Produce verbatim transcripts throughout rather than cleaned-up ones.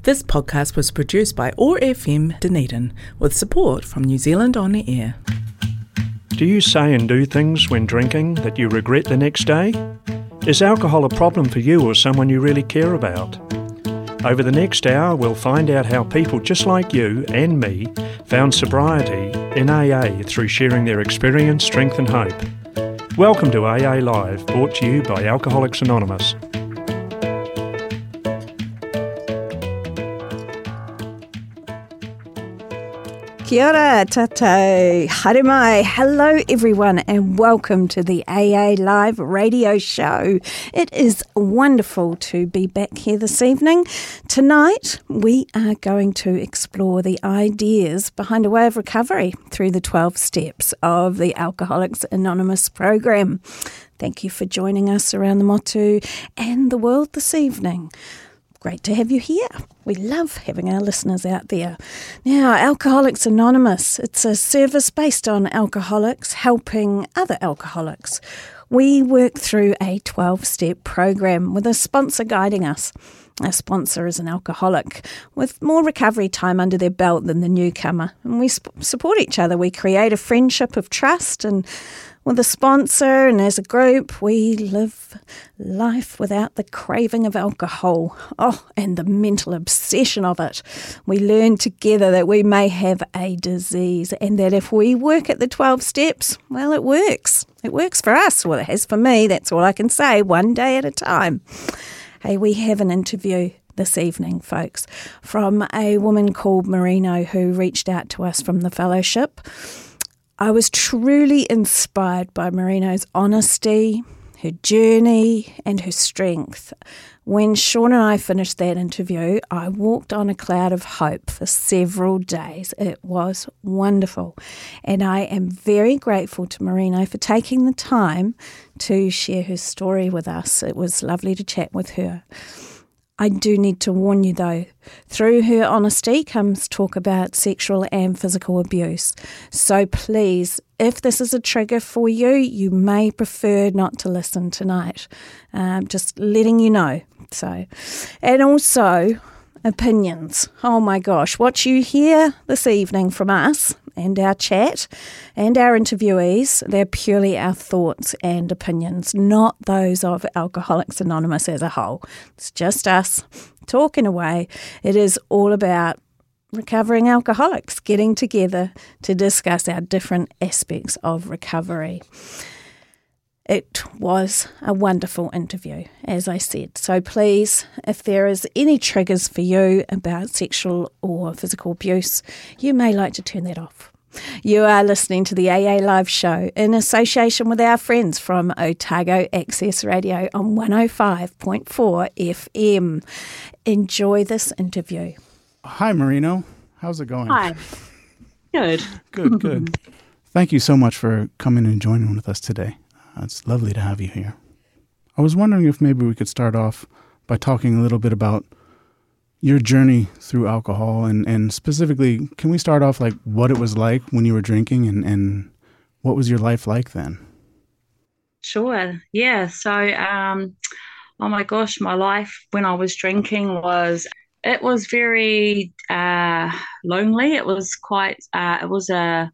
This podcast was produced by O A R F M Dunedin with support from New Zealand On the Air. Do you say and do things when drinking that you regret the next day? Is alcohol a problem for you or someone you really care about? Over the next hour, we'll find out how people just like you and me found sobriety in A A through sharing their experience, strength and hope. Welcome to A A Live, brought to you by Alcoholics Anonymous. Kia ora, tātou, haere mai. Hello everyone and welcome to the A A Live radio show. It is wonderful to be back here this evening. Tonight we are going to explore the ideas behind a way of recovery through the twelve steps of the Alcoholics Anonymous program. Thank you for joining us around the motu and the world this evening. Great to have you here. We love having our listeners out there. Now, Alcoholics Anonymous, it's a service based on alcoholics helping other alcoholics. We work through a twelve-step program with a sponsor guiding us. Our sponsor is an alcoholic with more recovery time under their belt than the newcomer. And we sp- support each other. We create a friendship of trust, and with a sponsor and as a group, we live life without the craving of alcohol. Oh, and the mental obsession of it. We learn together that we may have a disease and that if we work at the twelve steps, well, it works. It works for us. Well, it has for me. That's all I can say, one day at a time. Hey, we have an interview this evening, folks, from a woman called Marino who reached out to us from the fellowship. I was truly inspired by Marino's honesty, her journey and her strength. When Sean and I finished that interview, I walked on a cloud of hope for several days. It was wonderful. And I am very grateful to Marino for taking the time to share her story with us. It was lovely to chat with her. I do need to warn you though, through her honesty comes talk about sexual and physical abuse. So please, if this is a trigger for you, you may prefer not to listen tonight. Um, just letting you know. So, and also opinions. Oh my gosh, what you hear this evening from us and our chat and our interviewees, they're purely our thoughts and opinions, not those of Alcoholics Anonymous as a whole. It's just us talking away. It is all about recovering alcoholics, getting together to discuss our different aspects of recovery. It was a wonderful interview, as I said. So please, if there is any triggers for you about sexual or physical abuse, you may like to turn that off. You are listening to the A A Live show in association with our friends from Otago Access Radio on one oh five point four F M. Enjoy this interview. Hi, Marino. How's it going? Hi. Good. Good, good. Thank you so much for coming and joining with us today. It's lovely to have you here. I was wondering if maybe we could start off by talking a little bit about your journey through alcohol and, and specifically, can we start off like what it was like when you were drinking and, and what was your life like then? Sure. Yeah. So, um, oh my gosh, my life when I was drinking was, it was very uh, lonely. It was quite, uh, it was a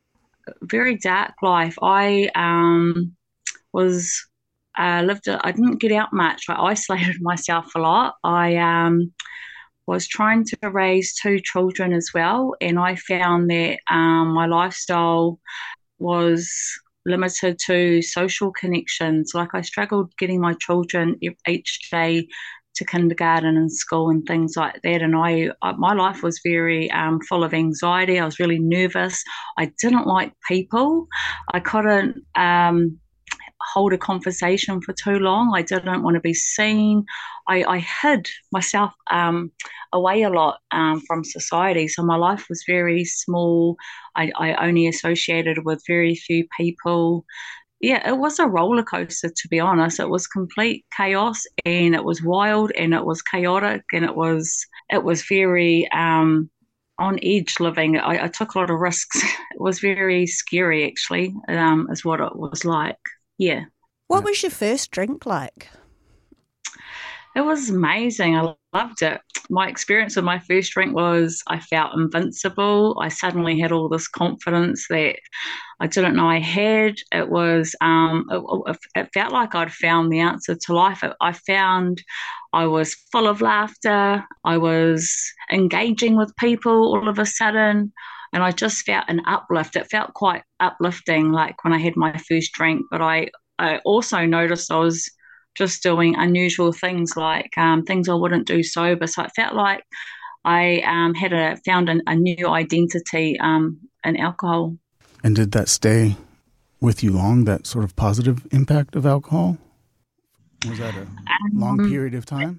very dark life. I, um, was uh, lived. I didn't get out much. I isolated myself a lot. I um, was trying to raise two children as well, and I found that um, my lifestyle was limited to social connections. Like I struggled getting my children each day to kindergarten and school and things like that. And I, I my life was very um, full of anxiety. I was really nervous. I didn't like people. I couldn't um, hold a conversation for too long. I didn't want to be seen. I, I hid myself um, away a lot um, from society. So my life was very small. I, I only associated with very few people. Yeah, it was a roller coaster, to be honest. It was complete chaos, and it was wild, and it was chaotic, and it was it was very um, on edge living. I, I took a lot of risks. It was very scary, actually, um, is what it was like. Yeah. What was your first drink like? It was amazing. I loved it. My experience with my first drink was I felt invincible. I suddenly had all this confidence that I didn't know I had. It was, um, it, it felt like I'd found the answer to life. I found I was full of laughter. I was engaging with people all of a sudden. And I just felt an uplift. It felt quite uplifting, like when I had my first drink. But I, I also noticed I was just doing unusual things, like um, things I wouldn't do sober. So it felt like I um, had a found an, a new identity um, in alcohol. And did that stay with you long, that sort of positive impact of alcohol? Was that a um, long period of time?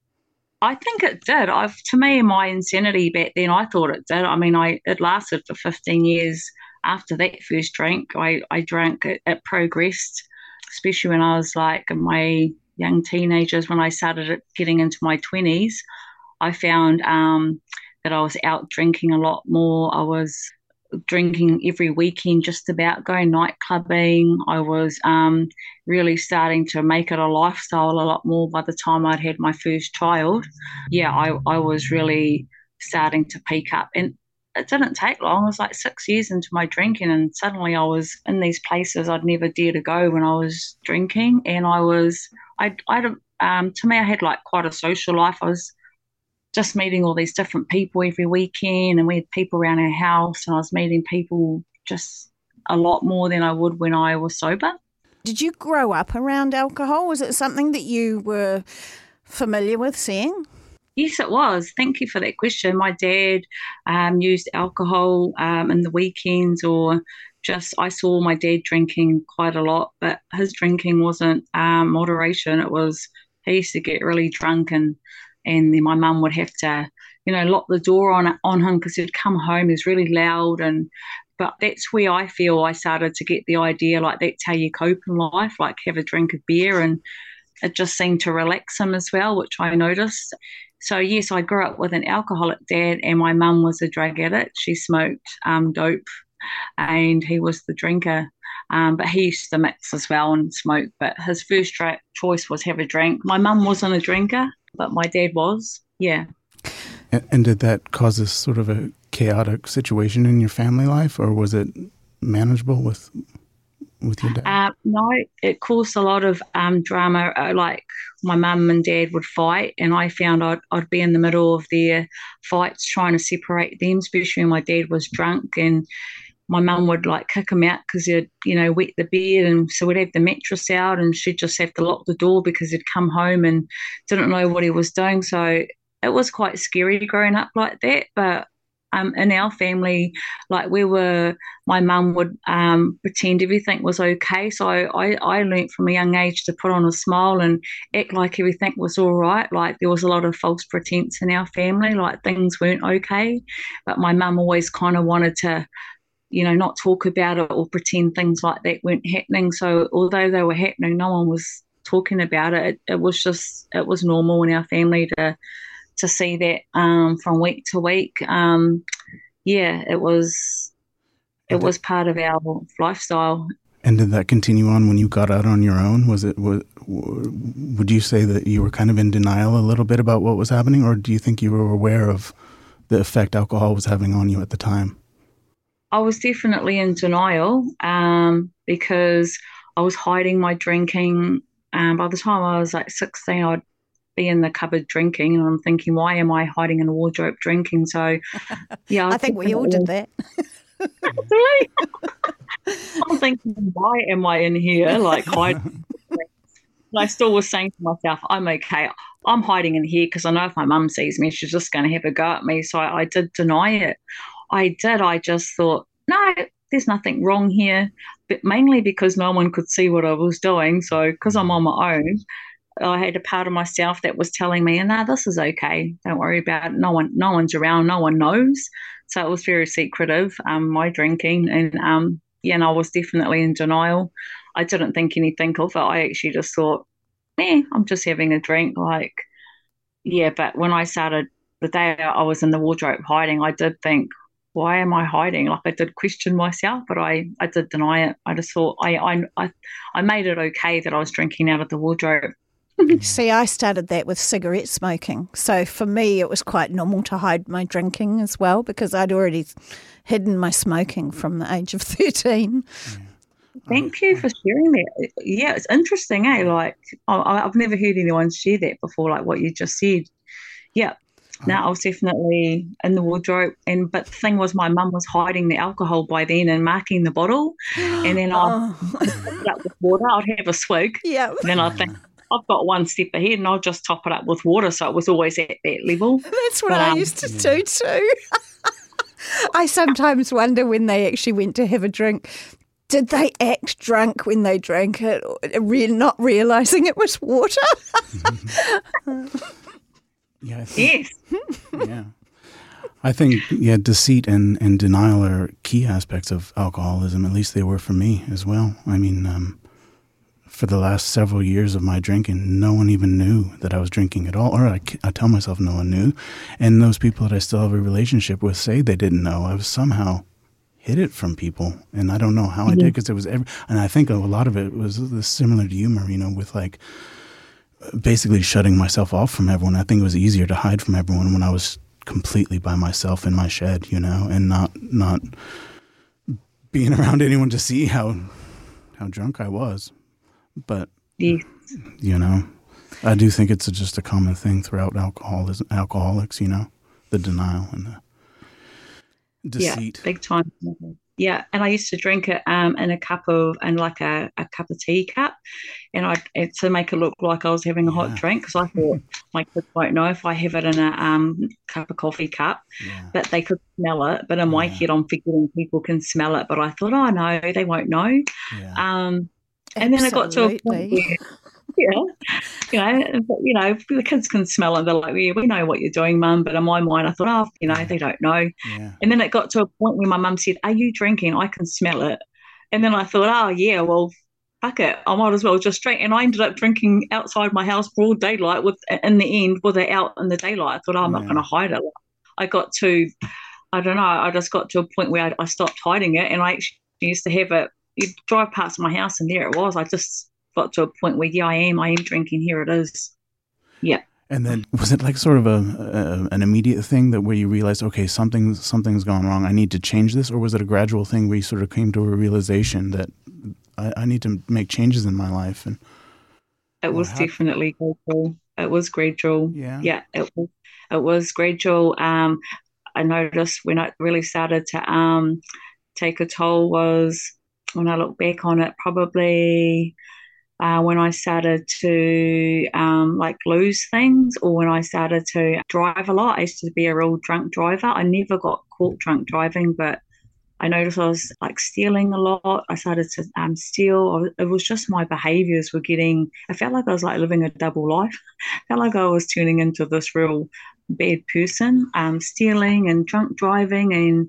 I think it did. I've, to me, my insanity back then, I thought it did. I mean, I it lasted for fifteen years after that first drink. I, I drank, it, it progressed, especially when I was like in my young teenagers. When I started getting into my twenties, I found um, that I was out drinking a lot more. I was drinking every weekend, just about, going night clubbing. I was um, really starting to make it a lifestyle a lot more by the time I'd had my first child. Yeah, I, I was really starting to peak up. And it didn't take long. It was like six years into my drinking, and suddenly I was in these places I'd never dare to go when I was drinking. And I was, I, I, um, to me, I had like quite a social life. I was just meeting all these different people every weekend, and we had people around our house, and I was meeting people just a lot more than I would when I was sober. Did you grow up around alcohol? Was it something that you were familiar with seeing? Yes, it was. Thank you for that question. My dad um, used alcohol um, in the weekends, or just I saw my dad drinking quite a lot, but his drinking wasn't um, moderation. It was, he used to get really drunk, and and then my mum would have to, you know, lock the door on on him because he'd come home, he was really loud. And but that's where I feel I started to get the idea, like that's how you cope in life, like have a drink of beer, and it just seemed to relax him as well, which I noticed. So yes, I grew up with an alcoholic dad, and my mum was a drug addict. She smoked um, dope, and he was the drinker. Um, but he used to mix as well and smoke. But his first tra- choice was have a drink. My mum wasn't a drinker, but my dad was. Yeah. And, and did that cause this sort of a chaotic situation in your family life, or was it manageable with with your dad? Uh, no, it caused a lot of um, drama. Uh, like my mum and dad would fight, and I found I'd, I'd be in the middle of their fights trying to separate them, especially when my dad was drunk, and my mum would like kick him out because he'd, you know, wet the bed, and so we'd have the mattress out, and she'd just have to lock the door because he'd come home and didn't know what he was doing. So it was quite scary growing up like that. But um, in our family, like we were, my mum would um, pretend everything was okay. So I, I learnt from a young age to put on a smile and act like everything was all right. Like there was a lot of false pretense in our family, like things weren't okay. But my mum always kind of wanted to, you know, not talk about it or pretend things like that weren't happening. So although they were happening, no one was talking about it. It, it was just, it was normal in our family to to see that um, from week to week. Um, yeah, it was, it was part of our lifestyle. And did that continue on when you got out on your own? Was it, was, would you say that you were kind of in denial a little bit about what was happening, or do you think you were aware of the effect alcohol was having on you at the time? I was definitely in denial um, because I was hiding my drinking. Um, by the time I was like sixteen, I'd be in the cupboard drinking, and I'm thinking, why am I hiding in a wardrobe drinking? So, yeah. I, I think we all did that. Actually, I'm thinking, why am I in here, like hiding? I still was saying to myself, I'm okay. I'm hiding in here because I know if my mum sees me, she's just going to have a go at me. So I, I did deny it. I did. I just thought, no, there's nothing wrong here, but mainly because no one could see what I was doing. So because I'm on my own, I had a part of myself that was telling me, no, this is okay. Don't worry about it. No one, no one's around. No one knows. So it was very secretive, um, my drinking. And, um, yeah, and I was definitely in denial. I didn't think anything of it. I actually just thought, eh, I'm just having a drink. Like, yeah, but when I started, the day I was in the wardrobe hiding, I did think, why am I hiding? Like I did question myself, but I, I did deny it. I just thought I, I I I made it okay that I was drinking out of the wardrobe. See, I started that with cigarette smoking. So for me, it was quite normal to hide my drinking as well because I'd already hidden my smoking from the age of thirteen. Thank you for sharing that. Yeah, it's interesting, eh? Like, I, I've never heard anyone share that before, like what you just said. Yeah. No, I was definitely in the wardrobe, and but the thing was, my mum was hiding the alcohol by then and marking the bottle, and then I'd fill it up with water. I'd have a swig, Yeah. and then I'd think I've got one step ahead, and I'll just top it up with water, so it was always at that level. That's what But, I um, used to do too. I sometimes wonder when they actually went to have a drink, did they act drunk when they drank it, or re- not realising it was water? Yeah, I think, Yes, yeah. I think, yeah, deceit and, and denial are key aspects of alcoholism. At least they were for me as well. I mean, um, for the last several years of my drinking, no one even knew that I was drinking at all. Or I, I tell myself no one knew. And those people that I still have a relationship with say they didn't know. I was somehow hid it from people. And I don't know how I did, because it was every, and I think a lot of it was similar to you, Marina, with like, basically shutting myself off from everyone. I think it was easier to hide from everyone when I was completely by myself in my shed, you know, and not not being around anyone to see how how drunk I was. But yes. you know, I do think it's just a common thing throughout alcoholism, alcoholics, you know, the denial and the deceit. Yeah, big time. Yeah, and I used to drink it um, in a cup of, in like a, a cup of tea cup, and I to make it look like I was having a hot Yeah. drink, because I thought my kids won't know if I have it in a um, cup of coffee cup, Yeah. but they could smell it. But in my Yeah. head, I'm forgetting people can smell it, but I thought, oh no, they won't know. Yeah. Um, and then it got to a point Absolutely. where, yeah, you know, but, you know, the kids can smell it. They're like, yeah, we know what you're doing, Mum. But in my mind, I thought, oh, you know, they don't know. Yeah. And then it got to a point where my mum said, are you drinking? I can smell it. And then I thought, oh, yeah, well, fuck it. I might as well just drink. And I ended up drinking outside my house broad daylight with, in the end, with it out in the daylight. I thought, oh, I'm not Yeah. going to hide it. I got to, I don't know, I just got to a point where I, I stopped hiding it. And I actually used to have it, you'd drive past my house and there it was. I just got to a point where, yeah, I am, I am drinking. Here it is. Yeah. And then was it like sort of a, a an immediate thing that where you realized, okay, something something's gone wrong, I need to change this, or was it a gradual thing where you sort of came to a realization that I, I need to make changes in my life? And It was how- definitely gradual. It was gradual. Yeah. Yeah, it was, it was gradual. Um, I noticed when I really started to um, take a toll was, when I look back on it, probably uh, when I started to um, like lose things, or when I started to drive a lot. I used to be a real drunk driver. I never got caught drunk driving, but I noticed I was like stealing a lot. I started to um, steal. It was just my behaviors were getting, I felt like I was like living a double life. I felt like I was turning into this real bad person, um, stealing and drunk driving. And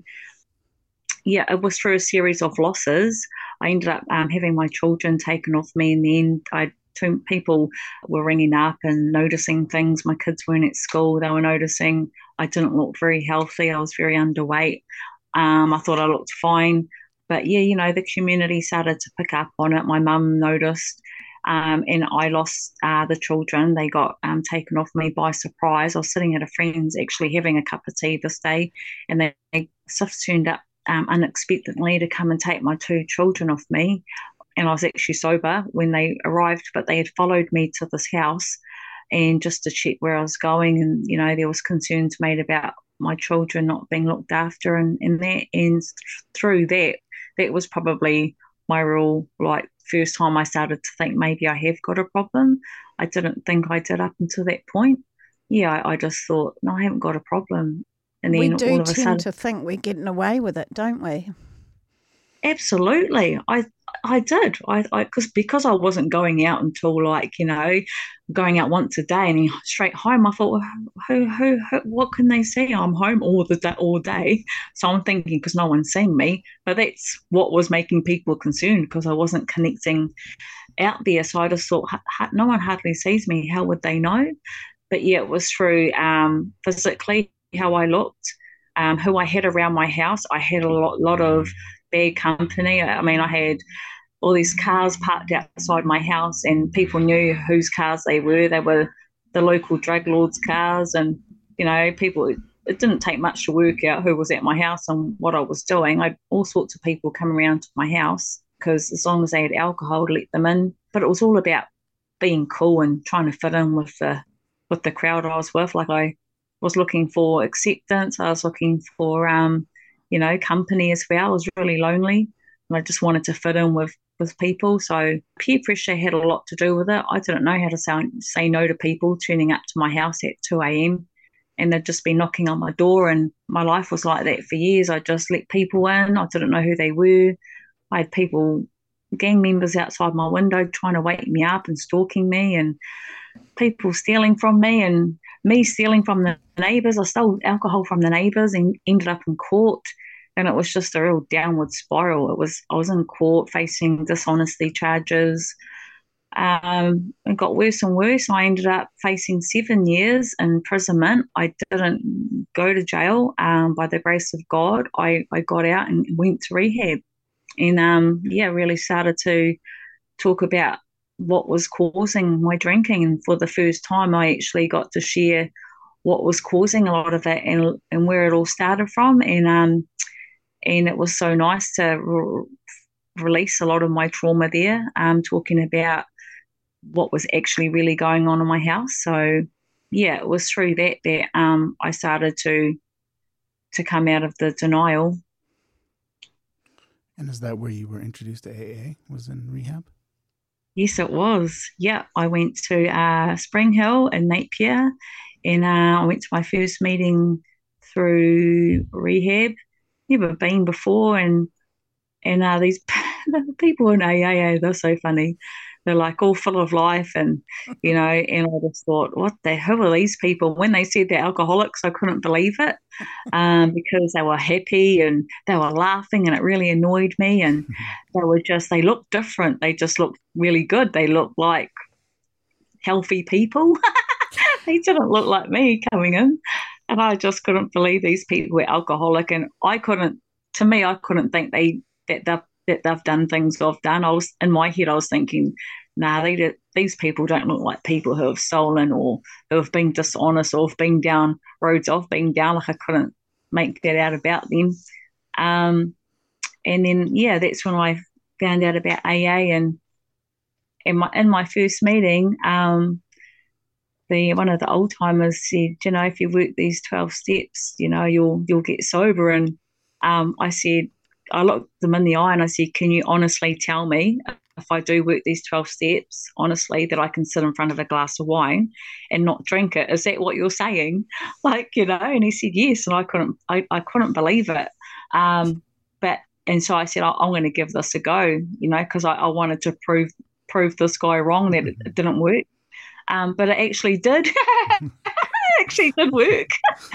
yeah, it was through a series of losses. I ended up um, having my children taken off me. In the end, I two people were ringing up and noticing things. My kids weren't at school. They were noticing I didn't look very healthy. I was very underweight. Um, I thought I looked fine. But yeah, you know, the community started to pick up on it. My mum noticed, um, and I lost uh, the children. They got um, taken off me by surprise. I was sitting at a friend's actually having a cup of tea this day, and they, they just turned up um, unexpectedly to come and take my two children off me. And I was actually sober when they arrived, but they had followed me to this house and just to check where I was going. And, you know, there was concerns made about my children not being looked after and, and that. And through that, that was probably my real, like, first time I started to think maybe I have got a problem. I didn't think I did up until that point. Yeah, I, I just thought, no, I haven't got a problem. And then We all do of a tend sudden, to think we're getting away with it, don't we? absolutely, I I did. I, I cause, because I wasn't going out until, like, you know, going out once a day and then straight home. I thought, well, who, who, who, what can they see? I'm home all the day, all day. So I'm thinking, because no one's seeing me, but that's what was making people concerned, because I wasn't connecting out there. So I just thought, ha, ha, no one hardly sees me. How would they know? But yeah, it was through um, physically how I looked, um, who I had around my house. I had a lot, lot of bad company. I mean, I had all these cars parked outside my house, and people knew whose cars they were. They were the local drug lords' cars, and, you know, people, it didn't take much to work out who was at my house and what I was doing. I had all sorts of people come around to my house because as long as they had alcohol, to let them in. But it was all about being cool and trying to fit in with the with the crowd I was with. Like, I was looking for acceptance. I was looking for, um, you know, company as well. I was really lonely, and I just wanted to fit in with, with people. So peer pressure had a lot to do with it. I didn't know how to say, say no to people turning up to my house at two a.m. and they'd just be knocking on my door, and my life was like that for years. I just let people in. I didn't know who they were. I had people, gang members outside my window trying to wake me up and stalking me, and people stealing from me, and me stealing from the neighbours. I stole alcohol from the neighbours and ended up in court, and it was just a real downward spiral. It was I was in court facing dishonesty charges. Um, it got worse and worse. I ended up facing seven years imprisonment. I didn't go to jail. Um, by the grace of God, I, I got out and went to rehab, and um, yeah, really started to talk about what was causing my drinking. And for the first time, I actually got to share what was causing a lot of it, and and where it all started from. And um, and it was so nice to re- release a lot of my trauma there, um, talking about what was actually really going on in my house. So yeah, it was through that that um, I started to to come out of the denial. And is that where you were introduced to A A, was in rehab? Yes, it was. Yeah, I went to uh, Spring Hill in Napier, and uh, I went to my first meeting through rehab. Never been before, and and uh, these people in A A, they're so funny. They're like all full of life, and you know. And I just thought, what the hell are these people? When they said they're alcoholics, I couldn't believe it, um, because they were happy and they were laughing, and it really annoyed me. And they were just, they looked different. They just looked really good. They looked like healthy people. They didn't look like me coming in, and I just couldn't believe these people were alcoholic. And I couldn't, to me, I couldn't think they that they've that they've done things I've done. I was in my head, I was thinking, nah, they did, these people don't look like people who have stolen or who have been dishonest or have been down roads I've been down. Like, I couldn't make that out about them. Um, and then, yeah, that's when I found out about A A. And in my, in my first meeting, um, the one of the old timers said, you know, if you work these twelve steps, you know, you'll you'll get sober. And um, I said, I looked them in the eye and I said, can you honestly tell me, if I do work these twelve steps, honestly, that I can sit in front of a glass of wine and not drink it? Is that what you're saying? Like, you know, and he said, yes. And I couldn't, I, I couldn't believe it. Um, but, and so I said, I, I'm going to give this a go, you know, because I, I wanted to prove, prove this guy wrong, that it, it didn't work. Um, but it actually did. It actually did work.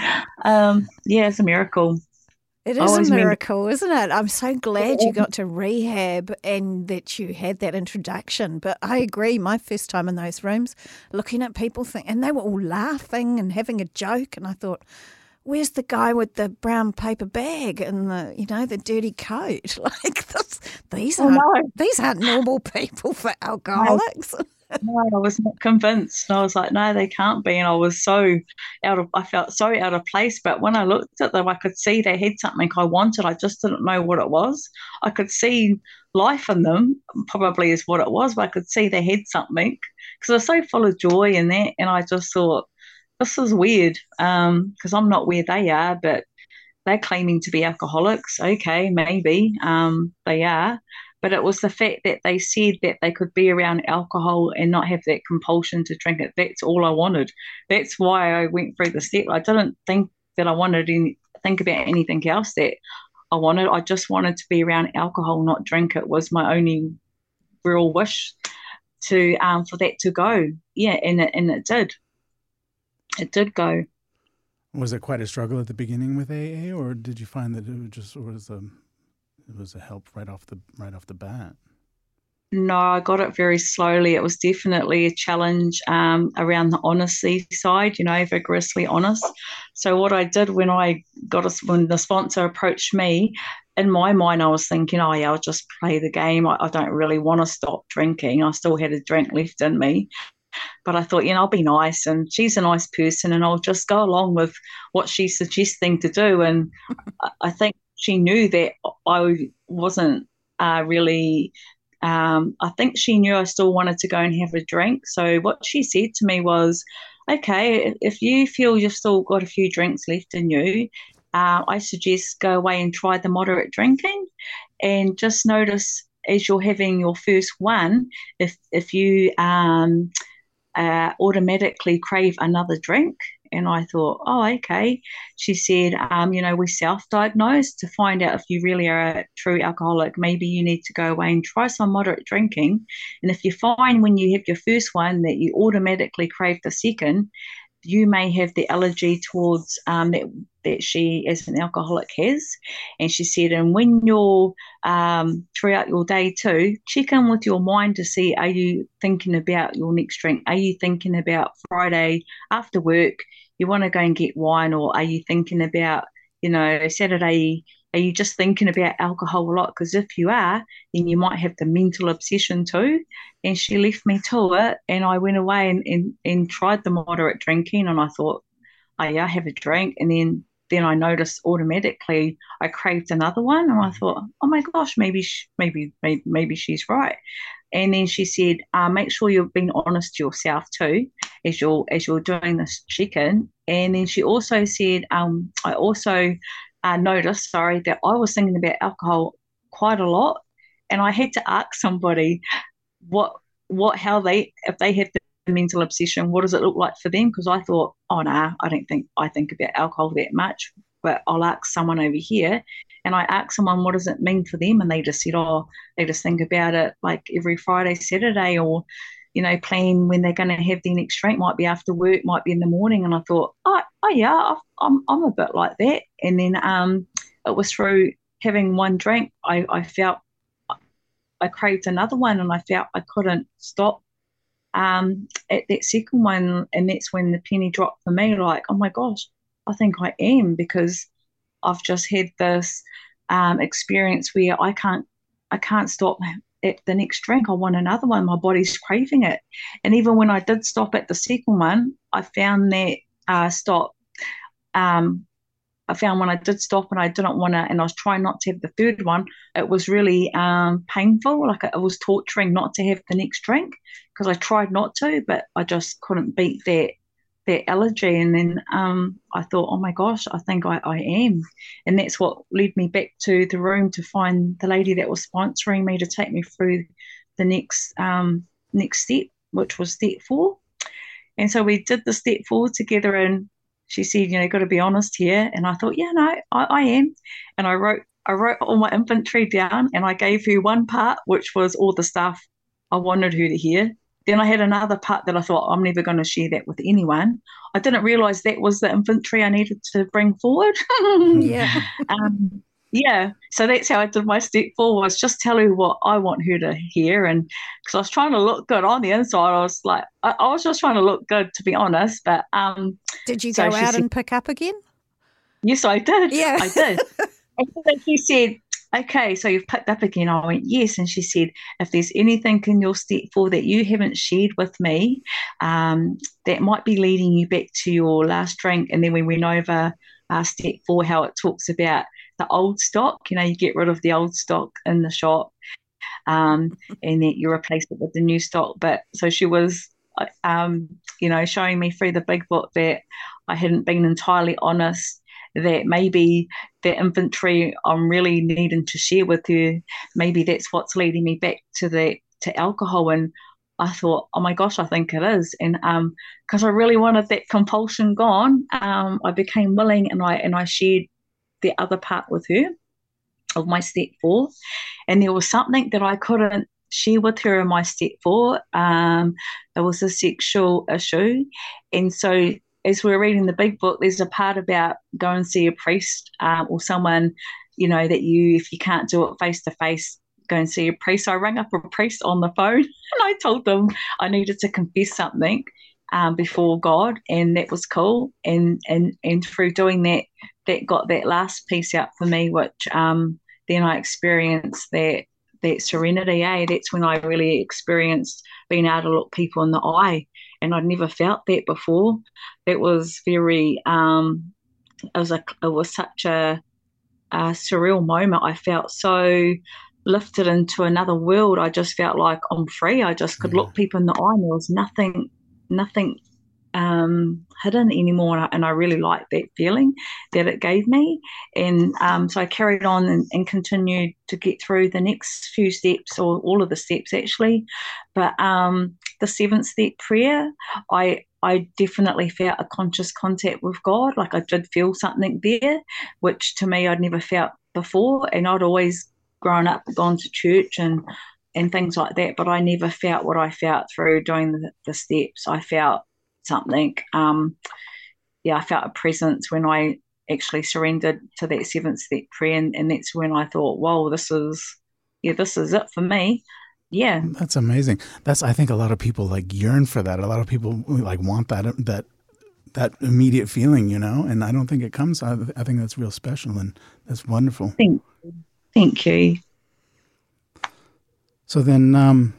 Um, yeah, it's a miracle. It is a miracle, isn't it? I'm so glad you got to rehab and that you had that introduction. But I agree, my first time in those rooms, looking at people, think, and they were all laughing and having a joke, and I thought, where's the guy with the brown paper bag and the, you know, the dirty coat? Like, this, these aren't oh, no. these aren't normal people for alcoholics. No. No, I was not convinced. And I was like, no, they can't be. And I was so out of, I felt so out of place. But when I looked at them, I could see they had something I wanted. I just didn't know what it was. I could see life in them, probably is what it was, but I could see they had something because they're so full of joy in that. And I just thought, this is weird, um, because I'm not where they are, but they're claiming to be alcoholics. Okay, maybe um, they are. But it was the fact that they said that they could be around alcohol and not have that compulsion to drink it. That's all I wanted. That's why I went through the step. I didn't think that I wanted any, think about anything else that I wanted. I just wanted to be around alcohol, not drink it, was my only real wish to um, for that to go. Yeah, and it, and it did. It did go. Was it quite a struggle at the beginning with A A, or did you find that it was just was a it was a help right off the right off the bat? No, I got it very slowly. It was definitely a challenge um, around the honesty side, you know, vigorously honest. So what I did when I got a, when the sponsor approached me, in my mind I was thinking, oh yeah, I'll just play the game. I, I don't really want to stop drinking. I still had a drink left in me. But I thought, you know, I'll be nice, and she's a nice person, and I'll just go along with what she's suggesting to do. And I think she knew that I wasn't uh, really, um, I think she knew I still wanted to go and have a drink. So what she said to me was, okay, if you feel you've still got a few drinks left in you, uh, I suggest go away and try the moderate drinking, and just notice as you're having your first one, if if you um, uh, automatically crave another drink. And I thought, oh, okay. She said, um, you know, we self-diagnose to find out if you really are a true alcoholic. Maybe you need to go away and try some moderate drinking. And if you find when you have your first one that you automatically crave the second, you may have the allergy towards um, that that she as an alcoholic has. And she said, and when you're um, throughout your day too, check in with your mind to see, are you thinking about your next drink? Are you thinking about Friday after work, you want to go and get wine? Or are you thinking about, you know, Saturday, are you just thinking about alcohol a lot? Because if you are, then you might have the mental obsession too. And she left me to it, and I went away and, and, and tried the moderate drinking, and I thought, oh yeah, have a drink. And then then I noticed automatically I craved another one, and I thought, oh my gosh, maybe she, maybe, maybe maybe she's right. And then she said, uh, make sure you're being honest to yourself too as you're as you're doing this check-in. And then she also said, um, I also uh, noticed, sorry, that I was thinking about alcohol quite a lot, and I had to ask somebody what what how they if they have the mental obsession, what does it look like for them? Because I thought, oh no, nah, I don't think I think about alcohol that much, but I'll ask someone over here. And I asked someone, what does it mean for them? And they just said, oh, they just think about it like every Friday, Saturday, or, you know, plan when they're going to have their next drink. Might be after work, might be in the morning. And I thought, oh, oh yeah, I'm I'm a bit like that. And then um, it was through having one drink, I, I felt I craved another one, and I felt I couldn't stop um, at that second one. And that's when the penny dropped for me, like, oh my gosh, I think I am, because I've just had this um, experience where I can't I can't stop at the next drink. I want another one. My body's craving it. And even when I did stop at the second one, I found that uh, stop um, I found when I did stop and I didn't want to, and I was trying not to have the third one, it was really um, painful. Like it was torturing not to have the next drink, because I tried not to, but I just couldn't beat that that allergy. And then um, I thought, oh my gosh, I think I, I am. And that's what led me back to the room to find the lady that was sponsoring me to take me through the next um, next step, which was step four. And so we did the step four together, and she said, you know, got to be honest here. And I thought, yeah, no, I, I am. And I wrote I wrote all my inventory down, and I gave her one part, which was all the stuff I wanted her to hear. Then I had another part that I thought, I'm never going to share that with anyone. I didn't realise that was the inventory I needed to bring forward. Yeah. um, yeah. So that's how I did my step four, was just tell her what I want her to hear. And because I was trying to look good on the inside, I was like, I, I was just trying to look good, to be honest. But um, did you so go out said, and pick up again? Yes, I did. Yeah. I did. And then she said, okay, so you've picked up again. I went, yes. And she said, if there's anything in your step four that you haven't shared with me, um, that might be leading you back to your last drink. And then we went over uh, step four, how it talks about the old stock. You know, you get rid of the old stock in the shop, um, and then you replace it with the new stock. But so she was, um, you know, showing me through the big book that I hadn't been entirely honest, that maybe the inventory I'm really needing to share with you, maybe that's what's leading me back to the to alcohol. And I thought, oh my gosh, I think it is. And um, because I really wanted that compulsion gone, um, I became willing, and I and I shared the other part with her of my step four. And there was something that I couldn't share with her in my step four. Um, it was a sexual issue, and so as we're reading the big book, there's a part about go and see a priest um, or someone, you know, that you, if you can't do it face to face, go and see a priest. So I rang up a priest on the phone and I told them I needed to confess something um, before God, and that was cool. And and and through doing that, that got that last piece out for me, which um, then I experienced that that serenity. Eh? That's when I really experienced being able to look people in the eye, and I'd never felt that before. It was very, um, it was a, it was such a, a surreal moment. I felt so lifted into another world. I just felt like I'm free. I just could yeah. look people in the eye, and there was nothing, nothing um, hidden anymore. And I, and I really liked that feeling that it gave me. And um, so I carried on and, and continued to get through the next few steps, or all of the steps actually. But um, the seventh step prayer, I I definitely felt a conscious contact with God. Like I did feel something there, which to me I'd never felt before. And I'd always grown up, gone to church and and things like that, but I never felt what I felt through doing the, the steps. I felt something. Um, yeah, I felt a presence when I actually surrendered to that seventh step prayer, and, and that's when I thought, whoa, this is, yeah, this is it for me. Yeah. That's amazing. That's, I think a lot of people like yearn for that. A lot of people like want that, that, that immediate feeling, you know, and I don't think it comes. I, I think that's real special, and that's wonderful. Thank you. Thank you. So then, um,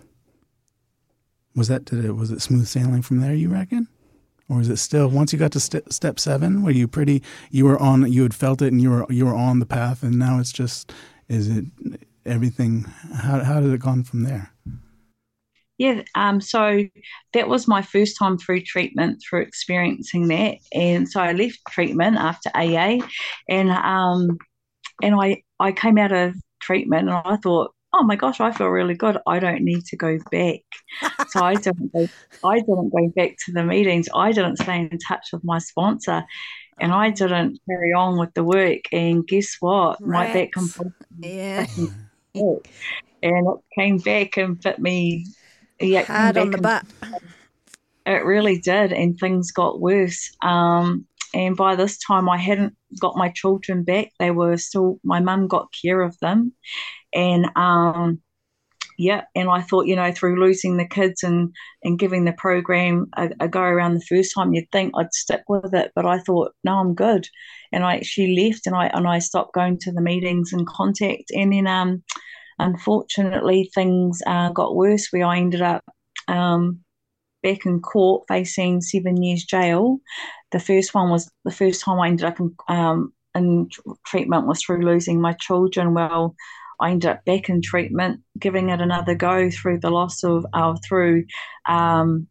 was that, did it, was it smooth sailing from there, you reckon? Or was it still, once you got to st- step seven, were you pretty, you were on, you had felt it and you were, you were on the path, and now it's just, is it everything, how, how did it go on from there? Yeah, um, so that was my first time through treatment, through experiencing that. And so I left treatment after A A, and um, and I, I came out of treatment and I thought, oh my gosh, I feel really good. I don't need to go back. So I didn't go, I didn't go back to the meetings. I didn't stay in touch with my sponsor, and I didn't carry on with the work. And guess what? Rats. My back completely yeah. and it came back and bit me yeah, hard on the butt. It really did, and things got worse. Um, and by this time, I hadn't got my children back. They were still, my mum got care of them. And, um, yeah, and I thought, you know, through losing the kids and, and giving the program a, a go around the first time, you'd think I'd stick with it. But I thought, no, I'm good. And I actually left, and I and I stopped going to the meetings and contact. And then, um, unfortunately, things uh, got worse, where I ended up um, back in court facing seven years jail. The first one was the first time I ended up in, um, in treatment was through losing my children. Well, I ended up back in treatment, giving it another go through the loss of, uh, through um,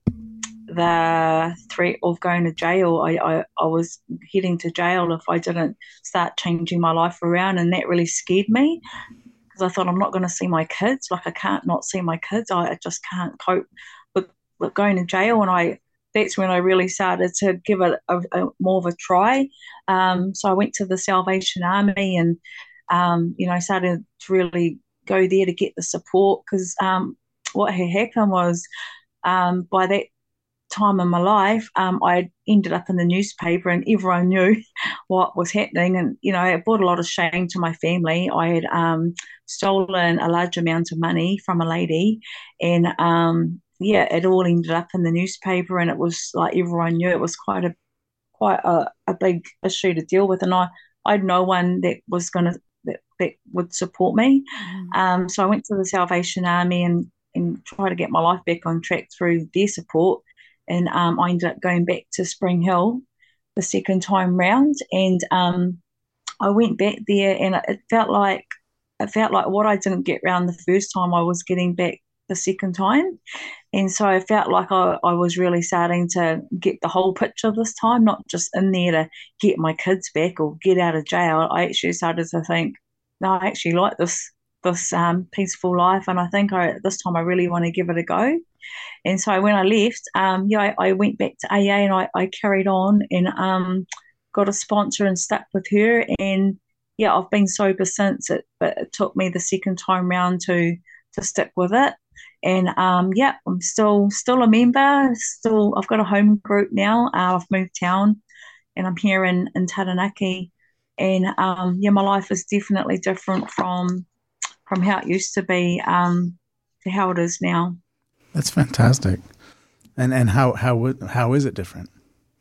the threat of going to jail. I, I, I was heading to jail if I didn't start changing my life around, and that really scared me, because I thought, I'm not going to see my kids. Like, I can't not see my kids. I, I just can't cope with, with going to jail. And I that's when I really started to give it a, a, more of a try. Um, so I went to the Salvation Army, and Um, you know, I started to really go there to get the support, because um, what had happened was um, by that time in my life, um, I ended up in the newspaper and everyone knew what was happening. And, you know, it brought a lot of shame to my family. I had um, stolen a large amount of money from a lady, and, um, yeah, it all ended up in the newspaper, and it was like everyone knew. It was quite a quite a, a big issue to deal with, and I, I had no one that was going to That, that would support me. Mm. Um, so I went to the Salvation Army and, and tried to get my life back on track through their support. And um, I ended up going back to Spring Hill the second time round. And um, I went back there, and it felt like it felt like what I didn't get round the first time, I was getting back the second time. And so I felt like I, I was really starting to get the whole picture this time, not just in there to get my kids back or get out of jail. I actually started to think, no, I actually like this this um, peaceful life, and I think I, this time I really want to give it a go. And so when I left, um, yeah, I, I went back to A A, and I, I carried on and um, got a sponsor and stuck with her. And yeah, I've been sober since. It, but it took me the second time round to to stick with it. And um, yeah, I'm still still a member. Still, I've got a home group now. Uh, I've moved town, and I'm here in in Taranaki. And um, yeah, my life is definitely different from from how it used to be um, to how it is now. That's fantastic. And and how how would- how is it different?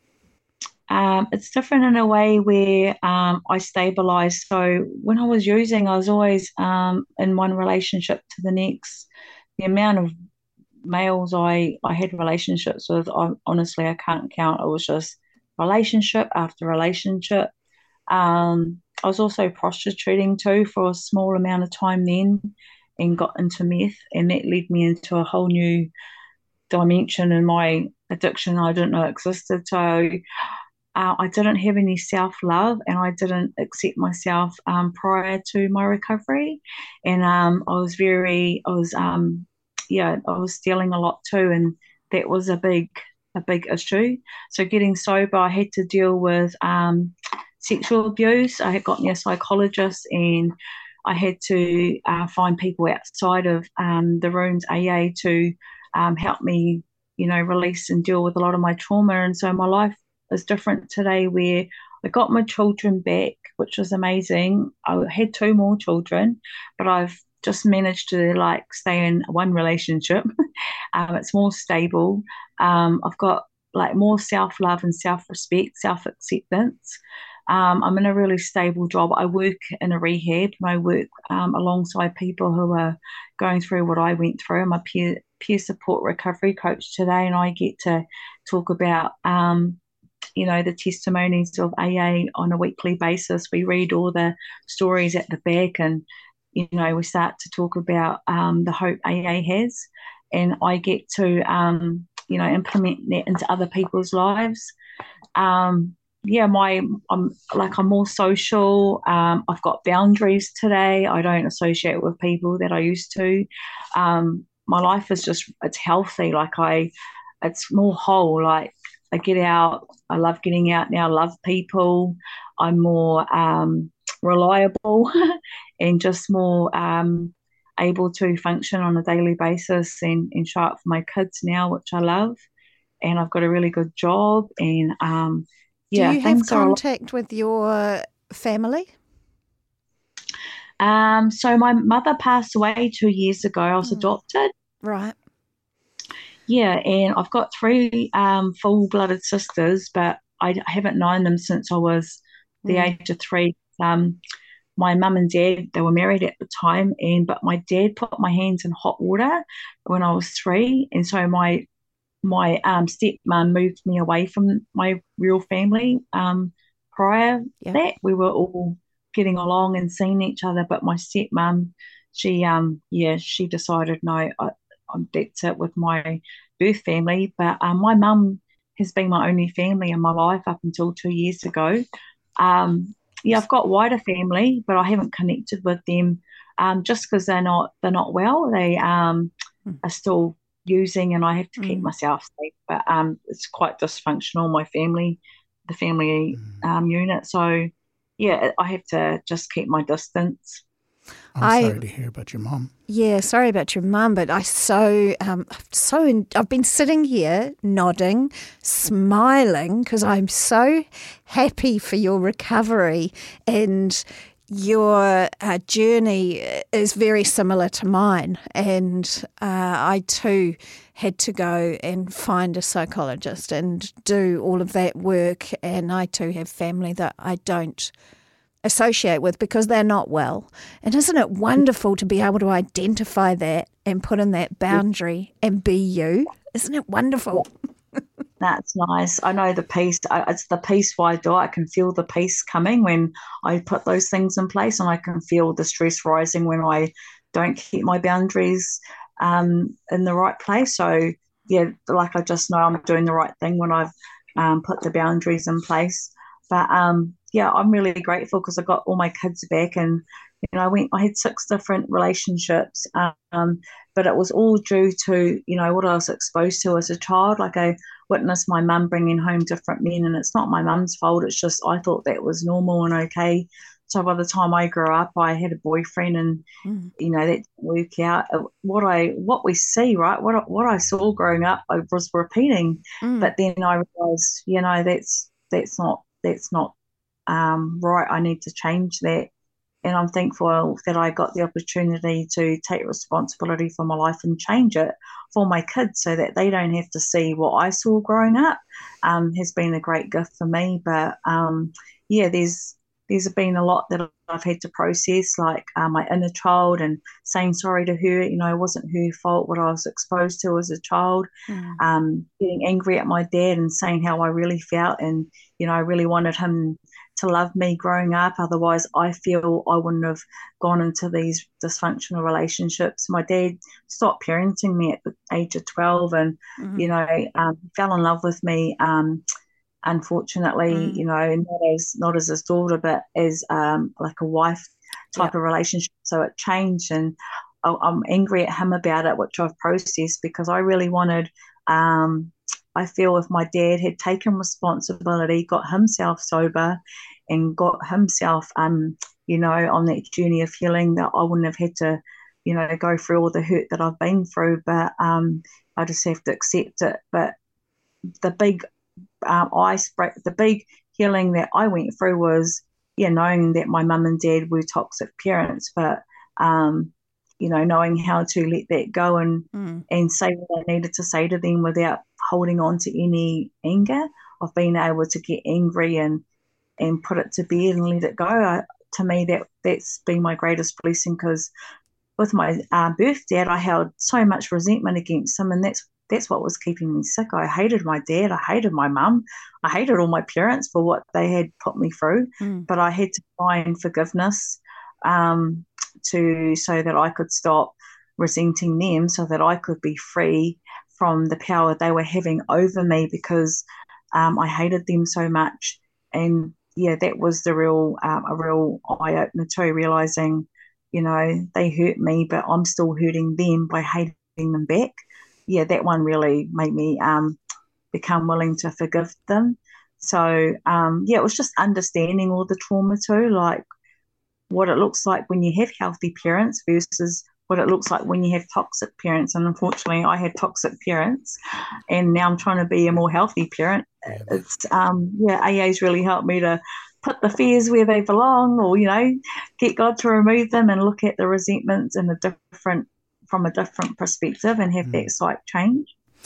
Um, it's different in a way where um, I stabilize. So when I was using, I was always um, in one relationship to the next. The amount of males I, I had relationships with, I, honestly, I can't count. It was just relationship after relationship. Um, I was also prostituting too for a small amount of time then, and got into meth, and that led me into a whole new dimension in my addiction I didn't know existed. So uh, I didn't have any self-love, and I didn't accept myself um, prior to my recovery. And um, I was very, I was, um, yeah, I was stealing a lot too, and that was a big, a big issue. So getting sober, I had to deal with um, sexual abuse. I had got me a psychologist, and I had to uh, find people outside of um, the rooms, A A, to um, help me, you know, release and deal with a lot of my trauma. And so my life is different today, where I got my children back, which was amazing. I had two more children, but I've just managed to like stay in one relationship. um, it's more stable. Um, I've got like more self-love and self-respect, self-acceptance. Um, I'm in a really stable job. I work in a rehab, and I work um, alongside people who are going through what I went through. I'm a peer, peer support recovery coach today, and I get to talk about um, you know, the testimonies of A A on a weekly basis. We read all the stories at the back, and, you know, we start to talk about um, the hope A A has, and I get to, um, you know, implement that into other people's lives. Um, yeah, my, I'm like, I'm more social. Um, I've got boundaries today. I don't associate with people that I used to. Um, my life is just, it's healthy. Like I, it's more whole. Like, I get out. I love getting out now. I love people. I'm more um, reliable and just more um, able to function on a daily basis and, and show up for my kids now, which I love. And I've got a really good job. And um, yeah, do you have things are. contact with your family? Um, so my mother passed away two years ago. I was Mm. adopted. Right. Yeah, and I've got three um, full-blooded sisters, but I haven't known them since I was the Mm. age of three. Um, my mum and dad, they were married at the time, and but my dad put my hands in hot water when I was three, and so my my um, stepmom moved me away from my real family. Um, prior Yeah. to that, we were all getting along and seeing each other, but my stepmom, she um yeah, she decided no, I, I'm that's it with my birth family. But um, my mum has been my only family in my life up until two years ago. Um, yeah, I've got wider family, but I haven't connected with them um, just because they're not they're not well. They um, Mm. are still using, and I have to keep Mm. myself safe. But um, it's quite dysfunctional, my family, the family um, unit. So yeah, I have to just keep my distance. I'm I- sorry to hear about your mom. Yeah, sorry about your mum, but I so um so in, I've been sitting here nodding, smiling because I'm so happy for your recovery, and your uh, journey is very similar to mine. And uh, I too had to go and find a psychologist and do all of that work. And I too have family that I don't associate with because they're not well. And isn't it wonderful to be able to identify that and put in that boundary and be you? Isn't it wonderful? That's nice. I know the peace. I, it's the peace why I do. I can feel the peace coming when I put those things in place, and I can feel the stress rising when I don't keep my boundaries um, in the right place. So yeah, like I just know I'm doing the right thing when I've um, put the boundaries in place. But um, yeah, I'm really grateful because I got all my kids back, and you know, I went. I had six different relationships, um, but it was all due to you know what I was exposed to as a child. Like I witnessed my mum bringing home different men, and it's not my mum's fault. It's just I thought that was normal and okay. So by the time I grew up, I had a boyfriend, and Mm. you know that didn't work out. What I what we see, right? What what I saw growing up, I was repeating. Mm. But then I realised, you know, that's that's not that's not um, right. I need to change that. and I'm thankful that I got the opportunity to take responsibility for my life and change it for my kids so that they don't have to see what I saw growing up. Um, has been a great gift for me. But um, yeah, there's there's been a lot that I've had to process, like uh, my inner child and saying sorry to her. You know, it wasn't her fault what I was exposed to as a child. Mm. Um, getting angry at my dad and saying how I really felt, and you know, I really wanted him to love me growing up. Otherwise, I feel I wouldn't have gone into these dysfunctional relationships. My dad stopped parenting me at the age of twelve, and mm-hmm. you know, um, fell in love with me. Um, unfortunately, mm. you know, not as not as his daughter, but as um, like a wife type yeah. of relationship. So it changed, and I, I'm angry at him about it, which I've processed because I really wanted. Um, I feel if my dad had taken responsibility, got himself sober, and got himself, um, you know, on that journey of healing, that I wouldn't have had to, you know, go through all the hurt that I've been through. But um, I just have to accept it. But the big um, ice break, the big healing that I went through was, yeah, knowing that my mum and dad were toxic parents, but um, you know, knowing how to let that go and mm. and say what I needed to say to them without holding on to any anger. I've been able to get angry and and put it to bed and let it go. I, to me, that that's been my greatest blessing, because with my uh, birth dad, I held so much resentment against him, and that's that's what was keeping me sick. I hated my dad. I hated my mum. I hated all my parents for what they had put me through. Mm. But I had to find forgiveness um, to so that I could stop resenting them, so that I could be free from the power they were having over me, because um, I hated them so much. And yeah, that was the real um, a real eye opener too, realizing, you know, they hurt me, but I'm still hurting them by hating them back. Yeah, that one really made me um, become willing to forgive them. So um, yeah, it was just understanding all the trauma too, like what it looks like when you have healthy parents versus what it looks like when you have toxic parents. And unfortunately, I had toxic parents, and now I'm trying to be a more healthy parent. Yeah. It's um, yeah, A A's really helped me to put the fears where they belong, or you know, get God to remove them and look at the resentments in a different from a different perspective and have mm. that sight change.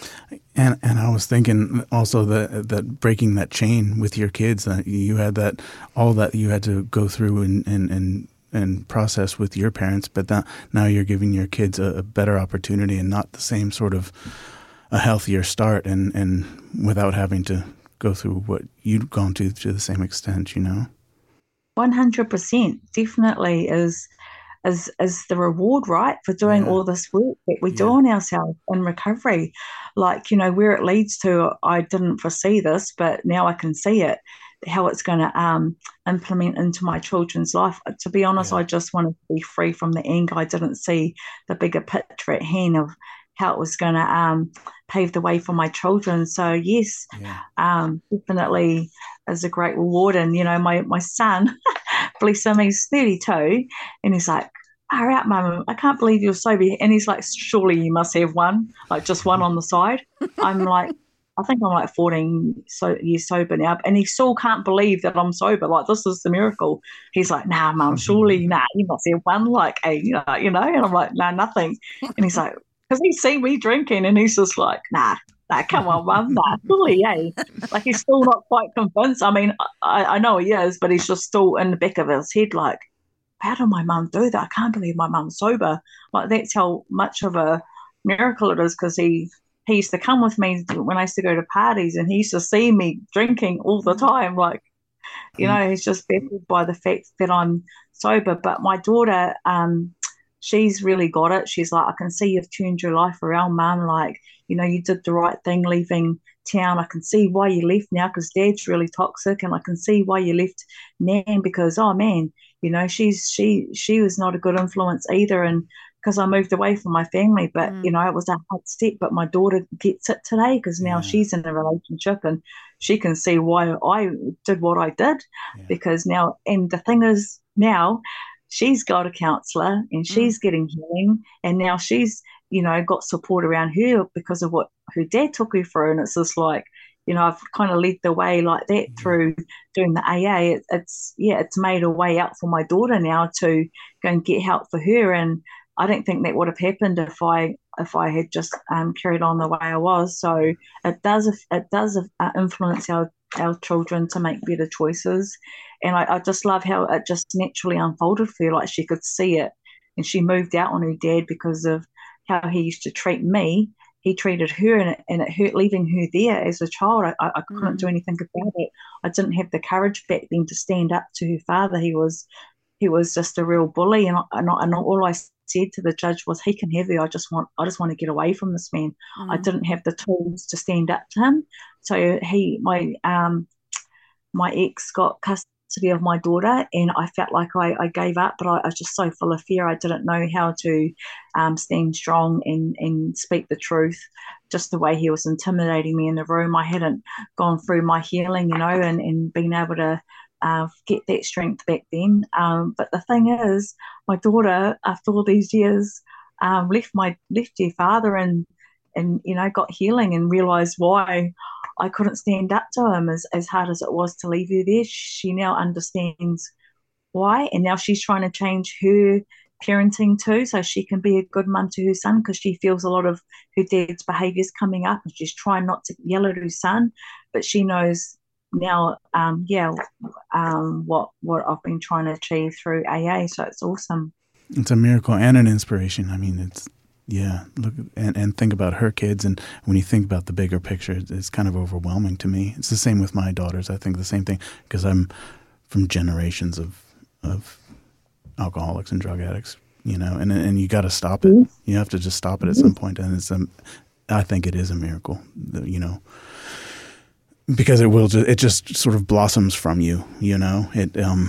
And and I was thinking also that that breaking that chain with your kids, that you had that all that you had to go through and and and, and process with your parents, but that now you're giving your kids a, a better opportunity and not the same sort of a healthier start, and, and without having to go through what you'd gone to to the same extent, you know. One hundred percent, definitely is. Is, is the reward, right, for doing yeah. all this work that we yeah. do on ourselves in recovery. Like, you know, where it leads to, I didn't foresee this, but now I can see it, how it's going to um, implement into my children's life. To be honest, yeah. I just wanted to be free from the anger. I didn't see the bigger picture at hand of how it was going to um, pave the way for my children. So, yes, yeah. um, definitely is a great reward. And, you know, my, my son, bless him, he's thirty-two, and he's like, all right, Mum, I can't believe you're sober. And he's like, surely you must have one, like just one on the side. I'm like, I think I'm like fourteen so years sober now, and he still can't believe that I'm sober. Like, this is the miracle. He's like, nah, Mum, surely, nah, you must have one, like, a, you know, you know. And I'm like, nah, nothing. And he's like, because he's seen me drinking, and he's just like, nah, nah, come on, Mum, nah, surely, eh? Like, he's still not quite convinced. I mean, I, I know he is, but he's just still in the back of his head, like, how did my mum do that? I can't believe my mum's sober. Like, that's how much of a miracle it is, because he, he used to come with me when I used to go to parties, and he used to see me drinking all the time. Like, you know, he's just baffled by the fact that I'm sober. But my daughter, um, she's really got it. She's like, I can see you've turned your life around, Mum. Like, you know, you did the right thing leaving town. I can see why you left now, because Dad's really toxic, and I can see why you left Nan, because, oh, man, you know, she's she she was not a good influence either, and because I moved away from my family. But, mm. you know, it was a hard step, but my daughter gets it today, because now yeah. she's in a relationship, and she can see why I did what I did, yeah. because now, and the thing is now, she's got a counsellor, and she's mm. getting healing, and now she's, you know, got support around her because of what her dad took her through. And it's just like, you know, I've kind of led the way like that through doing the A A. It, it's, yeah, it's made a way out for my daughter now to go and get help for her. And I don't think that would have happened if I if I had just um, carried on the way I was. So it does it does uh, influence our, our children to make better choices. And I, I just love how it just naturally unfolded for her, like she could see it. And she moved out on her dad because of how he used to treat me. He treated her, and it, and it hurt leaving her there as a child. I, I couldn't mm. do anything about it. I didn't have the courage back then to stand up to her father. He was he was just a real bully, and, I, and, I, and all I said to the judge was, "He can have her. I just want I just want to get away from this man." Mm. I didn't have the tools to stand up to him. So he, my um, my ex, got custody of my daughter, and I felt like I, I gave up, but I, I was just so full of fear. I didn't know how to um, stand strong and, and speak the truth, just the way he was intimidating me in the room. I hadn't gone through my healing, you know, and, and been able to uh, get that strength back then. Um, but the thing is, my daughter, after all these years, um, left my left her father and, and, you know, got healing and realised why I couldn't stand up to him as, as hard as it was to leave her there. She now understands why, and now she's trying to change her parenting too, so she can be a good mum to her son, because she feels a lot of her dad's behaviours coming up, and she's trying not to yell at her son, but she knows now, um, yeah, um, what what I've been trying to achieve through A A. So it's awesome. It's a miracle and an inspiration. I mean, it's yeah. Look and and think about her kids, and when you think about the bigger picture, it's kind of overwhelming to me. It's the same with my daughters. I think the same thing, because I'm from generations of of alcoholics and drug addicts, you know, and and you got to stop it. You have to just stop it at some point, and it's um, I think it is a miracle, you know, because it will just, it just sort of blossoms from you, you know. It um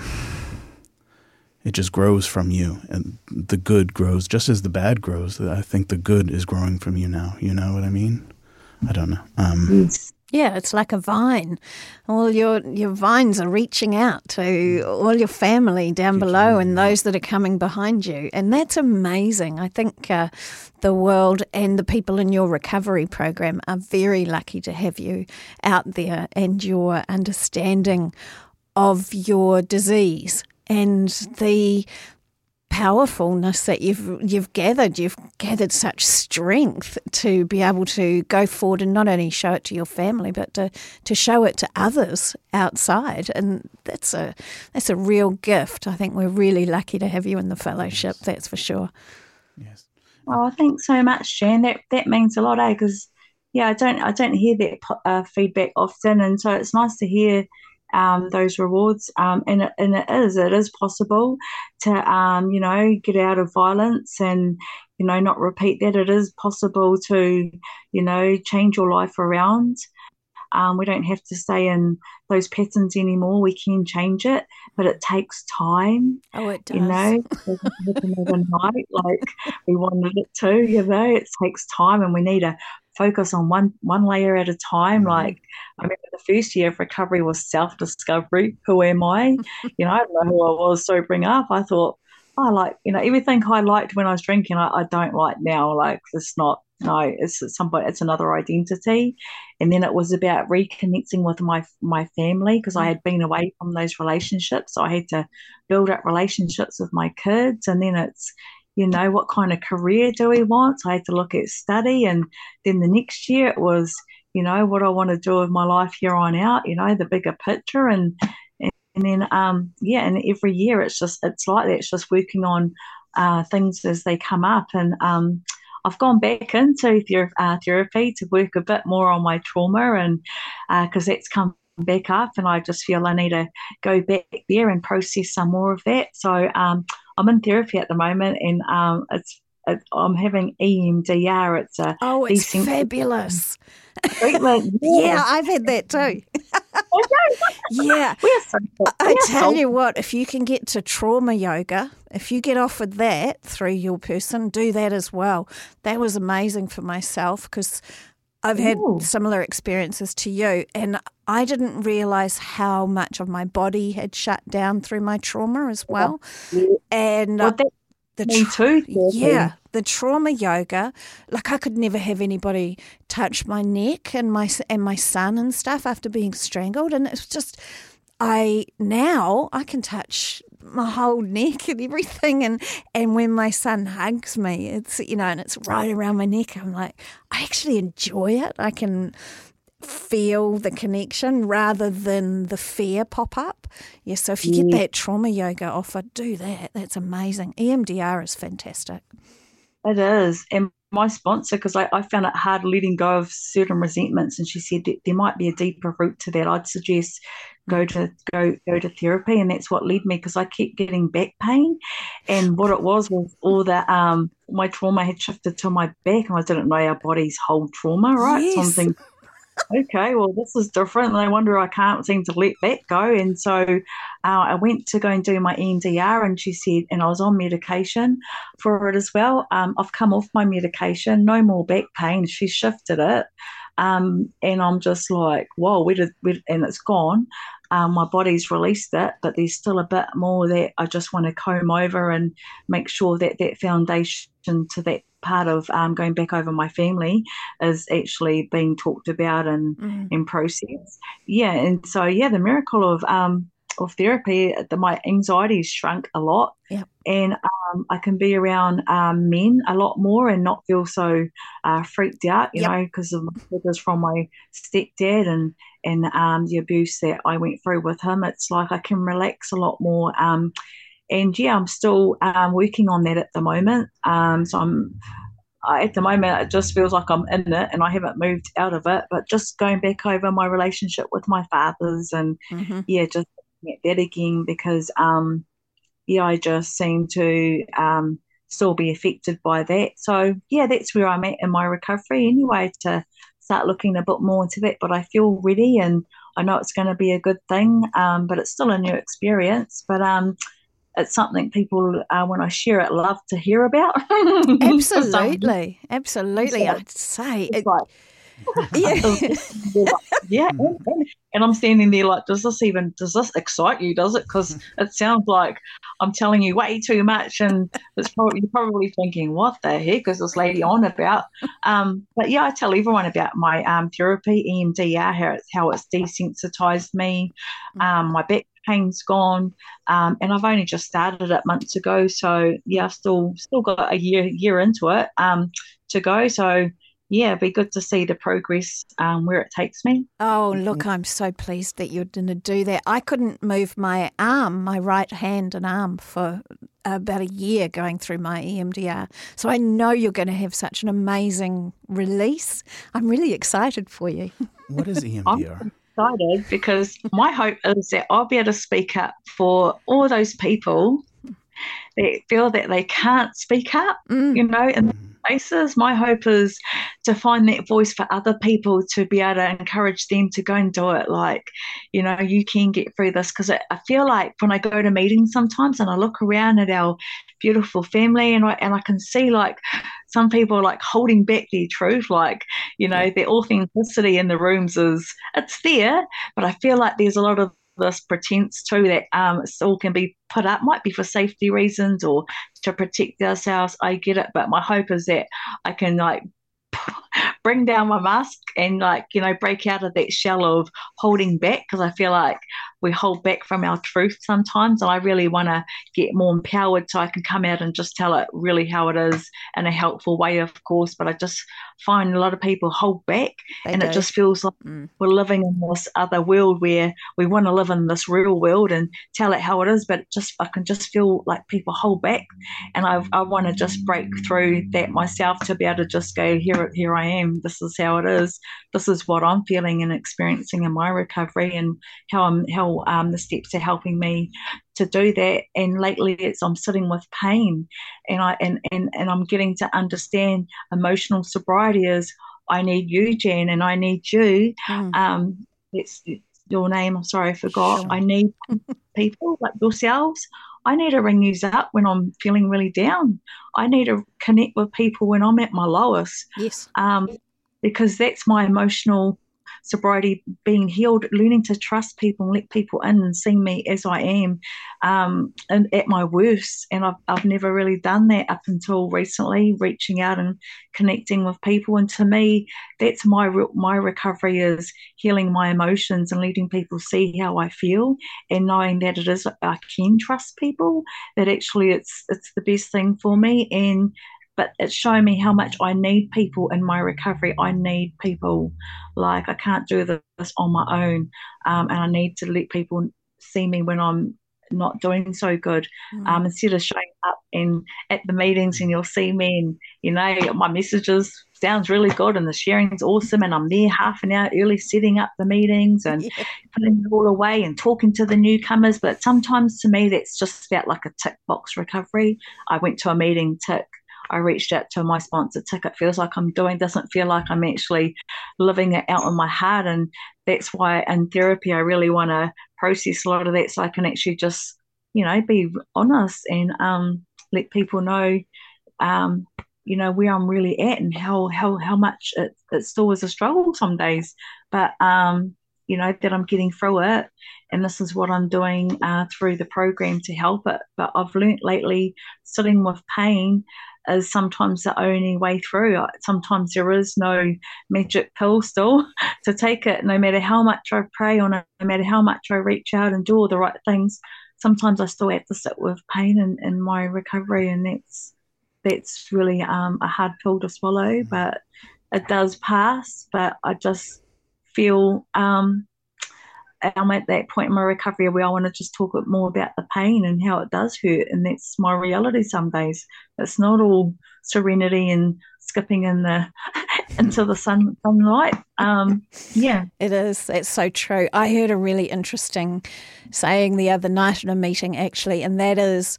it just grows from you, and the good grows just as the bad grows. I think the good is growing from you now. You know what I mean? I don't know. Um, Yeah, it's like a vine. All your your vines are reaching out to all your family down below and those that are coming behind you. And that's amazing. I think uh, the world and the people in your recovery program are very lucky to have you out there, and your understanding of your disease and the powerfulness that you've you've gathered. You've gathered such strength to be able to go forward and not only show it to your family, but to, to show it to others outside. And that's a that's a real gift. I think we're really lucky to have you in the fellowship. That's for sure. Yes. Oh, thanks so much, Jan. That that means a lot, eh? Because yeah, I don't I don't hear that uh, feedback often, and so it's nice to hear Um, those rewards, um, and, it, and it is, it is possible to, um, you know, get out of violence and, you know, not repeat that. It is possible to, you know, change your life around. Um, we don't have to stay in those patterns anymore. We can change it, but it takes time. Oh, it does. You know, it doesn't happen overnight like we wanted it to, you know. It takes time, and we need to focus on one one layer at a time. Mm-hmm. Like, I remember the first year of recovery was self-discovery. Who am I? You know, I don't know who I was sobering up. I thought, oh, like, you know, everything I liked when I was drinking, I, I don't like now. Like, it's not, no, it's somebody, it's another identity. And then it was about reconnecting with my my family, because I had been away from those relationships. So I had to build up relationships with my kids. And then it's, you know, what kind of career do we want? So I had to look at study. And then the next year it was, you know, what I want to do with my life here on out, you know, the bigger picture. And and, and then, um, yeah, and every year it's just, it's like that. It's just working on uh, things as they come up. And um, I've gone back into ther- uh, therapy to work a bit more on my trauma, and because uh, that's come back up, and I just feel I need to go back there and process some more of that. So um, I'm in therapy at the moment, and um, it's it, I'm having E M D R. It's a oh, it's fabulous treatment. Yeah. yeah, I've had that too. Yeah, we're so cool. I we're tell so you what, if you can get to trauma yoga, if you get offered that through your person, do that as well. That was amazing for myself, because I've had Ooh. similar experiences to you, and I didn't realise how much of my body had shut down through my trauma as well. Yeah. And well, that, The Me tra- too. Yeah, the trauma yoga. Like I could never have anybody touch my neck and my and my son and stuff after being strangled, and it's just I now I can touch my whole neck and everything, and and when my son hugs me, it's you know, and it's right around my neck. I'm like, I actually enjoy it. I can feel the connection rather than the fear pop up. Yeah, so if you get that trauma yoga offer, do that. That's amazing. E M D R is fantastic. It is. And my sponsor, because I, I found it hard letting go of certain resentments, and she said that there might be a deeper root to that. I'd suggest go to go go to therapy, and that's what led me, because I kept getting back pain, and what it was was all the um my trauma had shifted to my back, and I didn't know our bodies hold trauma, right? Yes. So I'm thinking, okay, well, this is different. And I wonder, I can't seem to let that go. And so uh, I went to go and do my E M D R, and she said, and I was on medication for it as well. Um, I've come off my medication, no more back pain. She shifted it. Um, and I'm just like, whoa, where did, where, and it's gone. Um, my body's released it, but there's still a bit more that I just want to comb over and make sure that that foundation to that part of um, going back over my family is actually being talked about and, Mm. and processed. Yeah, and so, yeah, the miracle of um, of therapy, the, my anxiety shrunk a lot. Yep. And um, I can be around um, men a lot more and not feel so uh, freaked out, you Yep. know, because of my triggers from my stepdad and and um, the abuse that I went through with him. It's like I can relax a lot more. Um, and yeah, I'm still um, working on that at the moment. Um, so I'm I, at the moment, it just feels like I'm in it and I haven't moved out of it. But just going back over my relationship with my fathers and Mm-hmm. yeah, just looking at that again, because um, yeah, I just seem to um, still be affected by that. So yeah, that's where I'm at in my recovery anyway, to start looking a bit more into that. But I feel ready, and I know it's going to be a good thing, um, but it's still a new experience. But um, it's something people, uh, when I share it, love to hear about. Absolutely, absolutely. I'd say It's it, like, yeah. yeah, and, and, and I'm standing there like, does this even, does this excite you, does it? Because it sounds like I'm telling you way too much, and it's probably, you're probably thinking, what the heck is this lady on about? Um, but yeah, I tell everyone about my um, therapy, E M D R, how it's, how it's desensitized me. Um, my back pain's gone, um, and I've only just started it months ago. So yeah, I've still still got a year year into it um, to go. So yeah, it'd be good to see the progress um, where it takes me. Oh, look, I'm so pleased that you're going to do that. I couldn't move my arm, my right hand and arm, for about a year going through my E M D R. So I know you're going to have such an amazing release. I'm really excited for you. What is E M D R? I'm excited because my hope is that I'll be able to speak up for all those people that feel that they can't speak up, Mm. you know, in places. My hope is to find that voice for other people, to be able to encourage them to go and do it. Like, you know, you can get through this, because I feel like when I go to meetings sometimes and I look around at our beautiful family, and I and I can see like some people like holding back their truth, like, you know, their authenticity in the rooms is, it's there, but I feel like there's a lot of this pretense too that um still can be put up, might be for safety reasons or to protect ourselves. I get it, but my hope is that I can like bring down my mask and like, you know, break out of that shell of holding back, because I feel like we hold back from our truth sometimes, and I really want to get more empowered so I can come out and just tell it really how it is in a helpful way, of course. But I just find a lot of people hold back, They and do. it just feels like Mm. we're living in this other world where we want to live in this real world and tell it how it is, but it just I can just feel like people hold back, and I I want to just break through that myself to be able to just go, here here I am, this is how it is, this is what I'm feeling and experiencing in my recovery, and how I'm how um the steps are helping me to do that. And lately it's I'm sitting with pain, and I and and, and I'm getting to understand emotional sobriety is I need you, Jen, and I need you. Mm. Um, it's, it's your name. I'm sorry, I forgot. Sure. I need people like yourselves. I need to ring you up when I'm feeling really down. I need to connect with people when I'm at my lowest, Yes. um, because that's my emotional sobriety, being healed, learning to trust people and let people in and seeing me as I am, um, and at my worst. And I've, I've never really done that up until recently, reaching out and connecting with people. And to me, that's my my recovery, is healing my emotions and letting people see how I feel, and knowing that it is, I can trust people, that actually it's it's the best thing for me. And but it's shown me how much I need people in my recovery. I need people. Like, I can't do this on my own, um, and I need to let people see me when I'm not doing so good, mm. um, instead of showing up and at the meetings and you'll see me and, you know, my messages sounds really good and the sharing's awesome, and I'm there half an hour early setting up the meetings and yeah. putting it all away and talking to the newcomers. But sometimes to me that's just about like a tick box recovery. I went to a meeting, tick. I reached out to my sponsor, tick. It feels like I'm doing, doesn't feel like I'm actually living it out in my heart. And that's why in therapy I really want to process a lot of that, so I can actually just, you know, be honest and um, let people know, um, you know, where I'm really at and how how how much it, it still is a struggle some days, but um, you know, that I'm getting through it, and this is what I'm doing uh, through the program to help it. But I've learnt lately, sitting with pain is sometimes the only way through. Sometimes there is no magic pill still to take it, no matter how much I pray on it, no matter how much I reach out and do all the right things. Sometimes I still have to sit with pain in, in my recovery, and that's that's really um, a hard pill to swallow, but it does pass. But I just feel um, I'm at that point in my recovery where I want to just talk more about the pain and how it does hurt, and that's my reality some days. It's not all serenity and skipping in the into the sun sunlight. Um, yeah, it is. It's so true. I heard a really interesting saying the other night in a meeting, actually, and that is,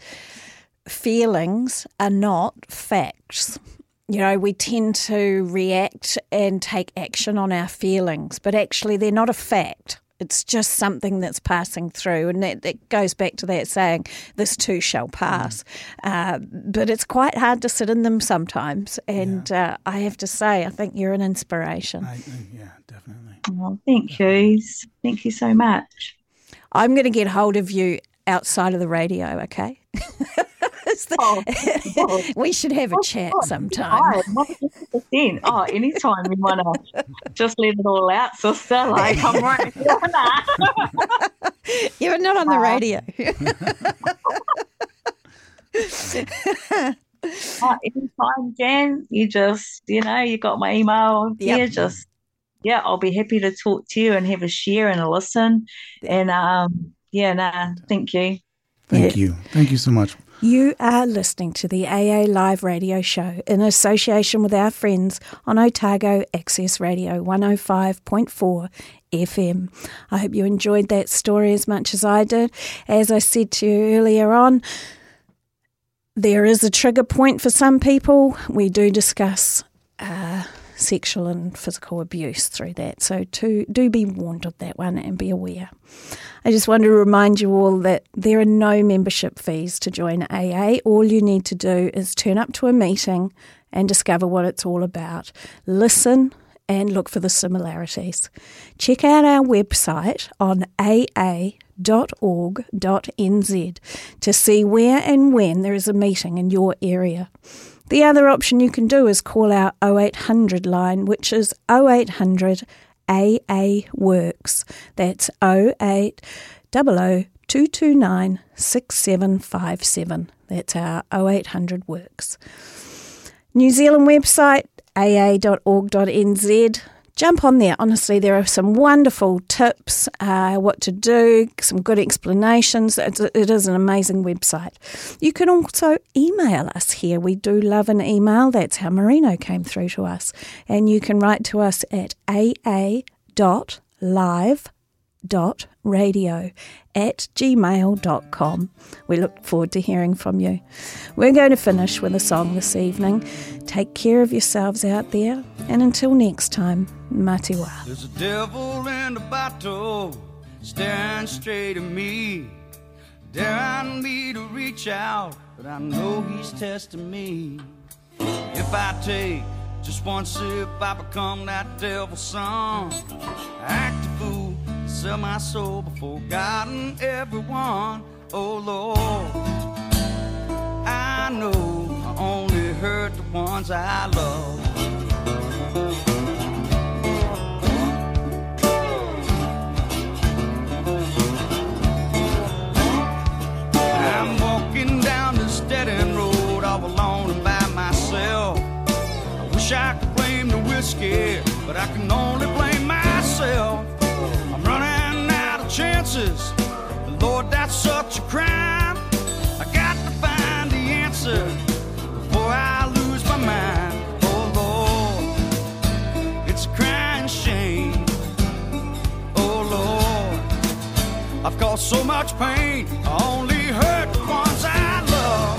feelings are not facts. You know, we tend to react and take action on our feelings, but actually they're not a fact. It's just something that's passing through, and that, that goes back to that saying, this too shall pass. Uh, but it's quite hard to sit in them sometimes, and yeah. uh, I have to say, I think you're an inspiration. I, I, yeah, definitely. Oh, thank definitely. you. Thank you so much. I'm going to get hold of you outside of the radio, okay? The, oh, oh. We should have a oh, chat God, sometime. one hundred percent. Oh, anytime you want to just let it all out, sister. Like, I'm right. You're not on the radio. Oh, anytime, Jan. You just, you know, you got my email. Yep. Yeah, just, yeah, I'll be happy to talk to you and have a share and a listen. And, um, yeah, nah, thank you. Thank yeah. you. Thank you so much. You are listening to the A A Live Radio Show in association with our friends on Otago Access Radio one oh five point four F M. I hope you enjoyed that story as much as I did. As I said to you earlier on, there is a trigger point for some people. We do discuss uh, sexual and physical abuse through that, so to, do be warned of that one and be aware. I just want to remind you all that there are no membership fees to join A A. All you need to do is turn up to a meeting and discover what it's all about. Listen and look for the similarities. Check out our website on a a dot org dot n z to see where and when there is a meeting in your area. The other option you can do is call our oh eight hundred line, which is oh eight hundred A A Works. That's oh eight hundred, two two nine, six seven five seven. That's our oh eight hundred Works. New Zealand website, a a dot org dot n z. Jump on there. Honestly, there are some wonderful tips, uh, what to do, some good explanations. It's, it is an amazing website. You can also email us here. We do love an email. That's how Marino came through to us. And you can write to us at a a dot live dot radio at gmail dot com. We look forward to hearing from you. We're going to finish with a song this evening. Take care of yourselves out there, and until next time, Matiwa. There's a devil in the bottle staring straight at me, daring me to reach out, but I know he's testing me. If I take Just one sip, I become that devil's son. Act a fool, sell my soul before God and everyone. Oh Lord, I know I only hurt the ones I love. I'm walking down this dead-end road all alone and by myself. I wish I could blame the whiskey, but I can only blame myself. I'm running out of chances, Lord, that's such a crime. I got to find the answer before I lose my mind. Oh Lord, it's a crying shame. Oh Lord, I've caused so much pain, I only hurt the ones I love.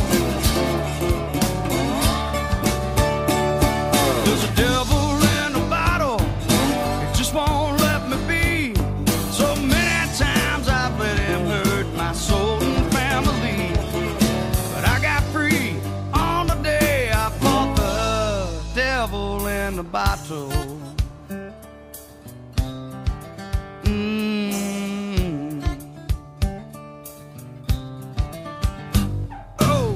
There's a devil in the bottle, it just won't let me be. So many times I've let him hurt my soul and family, but I got free on the day I fought the devil in the bottle. Mm. Oh.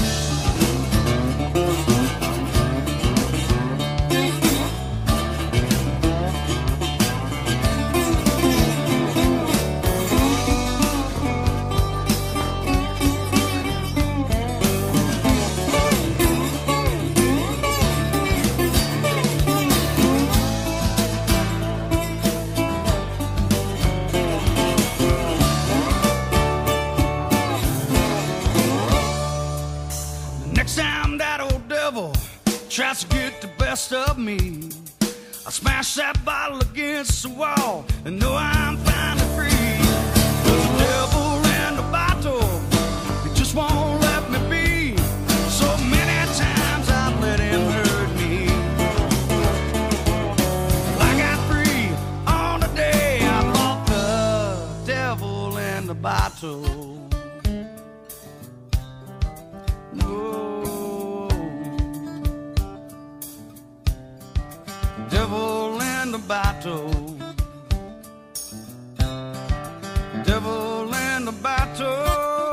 Next time that old devil tries to get the best of me, I'll smash that bottle against the wall and know I'm finally free. There's a devil in the bottle, he just won't let me be. So many times I've let him hurt me, I got free on the day I fought the devil in the bottle. Devil in the bottle, devil in the bottle.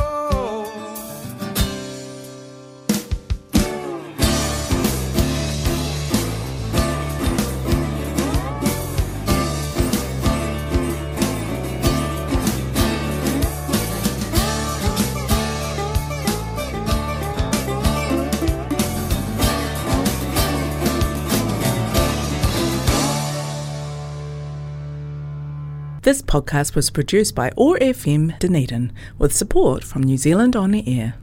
This podcast was produced by O A R F M Dunedin with support from New Zealand On the Air.